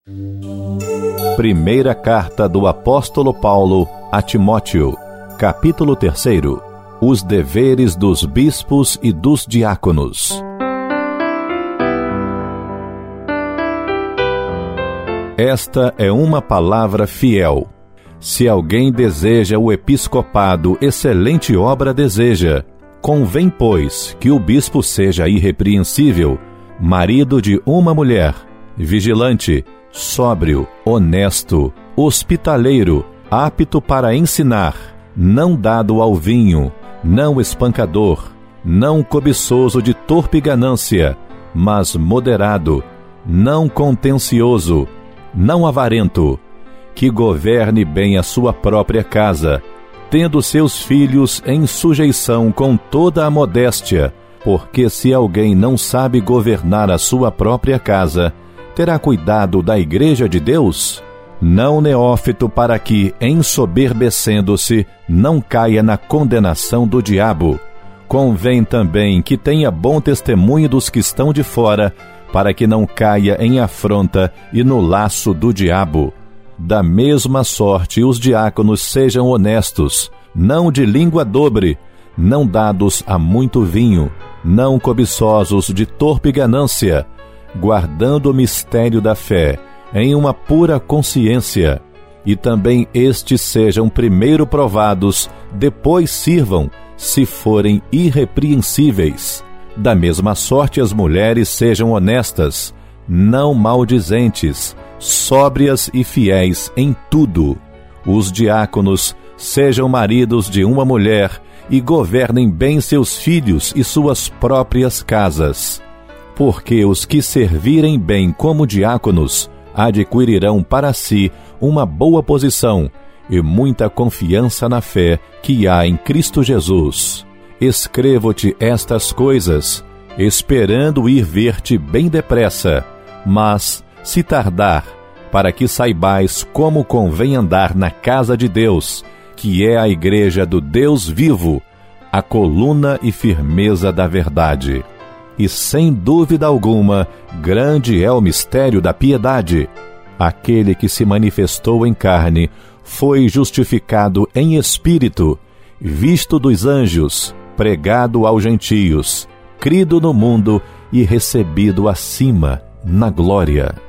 Primeira carta do apóstolo Paulo a Timóteo, capítulo 3. Os deveres dos bispos e dos diáconos. Esta é uma palavra fiel. Se alguém deseja o episcopado, excelente obra deseja. Convém, pois, que o bispo seja irrepreensível, marido de uma mulher, vigilante, sóbrio, honesto, hospitaleiro, apto para ensinar, não dado ao vinho, não espancador, não cobiçoso de torpe ganância, mas moderado, não contencioso, não avarento, que governe bem a sua própria casa, tendo seus filhos em sujeição com toda a modéstia, porque se alguém não sabe governar a sua própria casa, terá cuidado da igreja de Deus? Não neófito, para que, ensoberbecendo-se, não caia na condenação do diabo. Convém também que tenha bom testemunho dos que estão de fora, para que não caia em afronta e no laço do diabo. Da mesma sorte, os diáconos sejam honestos, não de língua dobre, não dados a muito vinho, não cobiçosos de torpe ganância, guardando o mistério da fé em uma pura consciência. E também estes sejam primeiro provados, depois sirvam, se forem irrepreensíveis. Da mesma sorte, as mulheres sejam honestas, não maldizentes, sóbrias e fiéis em tudo. Os diáconos sejam maridos de uma mulher e governem bem seus filhos e suas próprias casas. Porque os que servirem bem como diáconos adquirirão para si uma boa posição e muita confiança na fé que há em Cristo Jesus. Escrevo-te estas coisas, esperando ir ver-te bem depressa, mas, se tardar, para que saibais como convém andar na casa de Deus, que é a igreja do Deus vivo, a coluna e firmeza da verdade. E sem dúvida alguma, grande é o mistério da piedade. Aquele que se manifestou em carne foi justificado em espírito, visto dos anjos, pregado aos gentios, crido no mundo e recebido acima na glória.